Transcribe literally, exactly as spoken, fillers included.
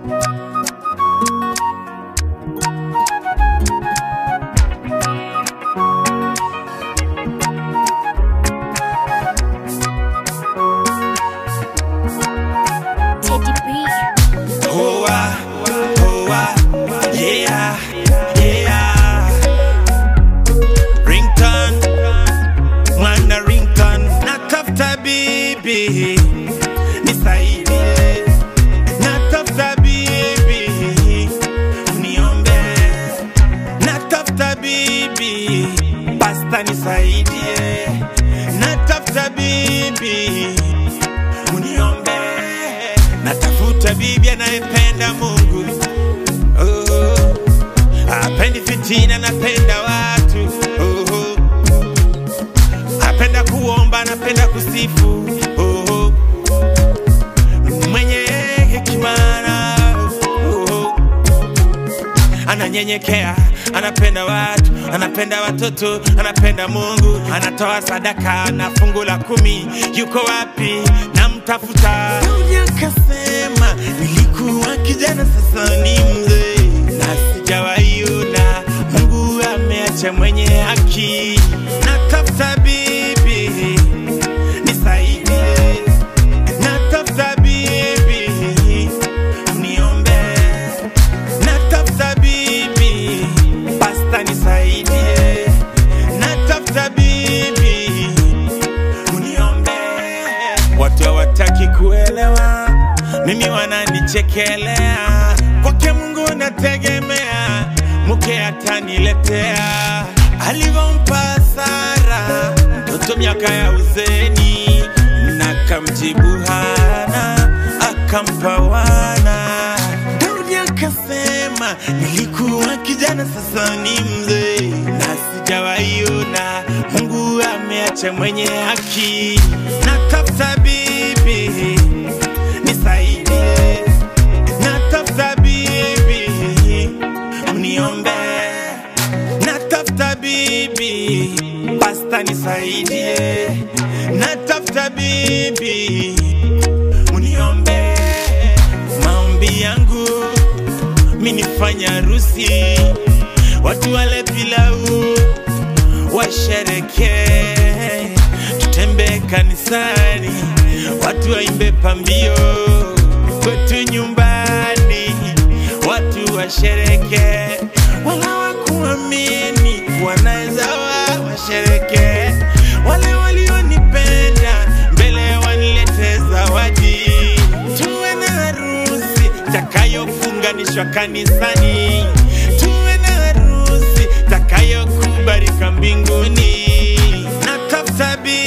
Nisaidie, natafuta bibi, uniombe. Natafuta bibi, pasta nisaidie. Natafuta bibi, uniombe. Natafuta bibi anayependa Mungu, oh, hapendi fitina, napenda watu, oh, apenda kuomba, napenda kusifu, oh, mwenye hekima, oh, ananyenyekea, anapenda watu, anapenda watoto, anapenda Mungu, anatoa sadaka na fungu la kumi. Yuko wapi? Namtafuta. Daudi akasema, nilikuwa kijana sasa ni mzee, na sijawaiona Mungu ameacha mwenye haki. Natafuta bibi, nisaidie. Natafuta bibi, uniombe. Natafuta bibi, pasta nisaidie. Natafuta bibi, uniombe. Watu hawataki kuelewa, mimi wananichekelea. Kwake Mungu nategemea, mke ataniletea. Alivyompa Sara mtoto miaka ya uzeni, na kamjibu Hana akampa wana. Daudi akasema, nilikuwa kijana sasa ni mzee, na sijawaiona Mungu ameacha mwenye haki. Natafuta bibi, nisaidie. Natafuta bibi, uniombe. Natafuta bibi, pasta nisaidie. Natafuta bibi, uniombe. Maombi yangu mimi nifanya harusi, watu wale pilau washereke, tutembe kanisani, watu waimbe pambio, kwetu nyumbani watu washereke. Wala wakuamini wanaweza washereke, wale walionipenda mbele wanilete zawadi. Tuwe na harusi takayofunganishwa kanisani, tuwe na harusi takayokubalika mbinguni. Natafuta bibi,